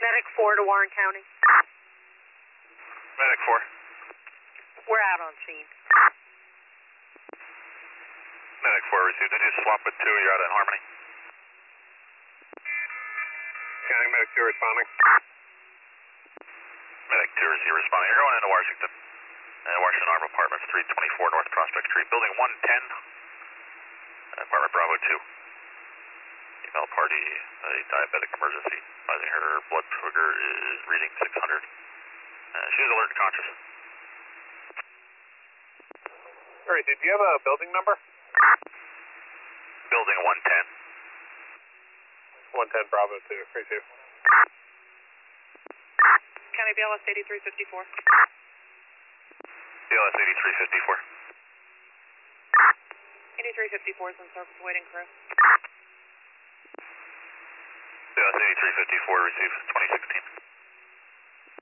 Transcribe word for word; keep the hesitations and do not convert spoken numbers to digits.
Medic four to Warren County. Medic four. We're out on scene. Medic four received. Did you swap with two? You're out in Harmony. County Medic two responding. Medic two receive responding. You're going into Washington. Uh, Washington Arm Apartments, three twenty-four North Prospect Street. Building one ten. Apartment Bravo two. Female party, a diabetic emergency. Advising her blood sugar is reading six hundred. Uh, she's alert and conscious. Alright, do you have a building number? Building one ten. one ten Bravo two, receive. County B L S eighty-three fifty-four. B L S eighty-three fifty-four. eighty-three fifty-four is in service, waiting crew. B L S eighty-three fifty-four, receive twenty sixteen.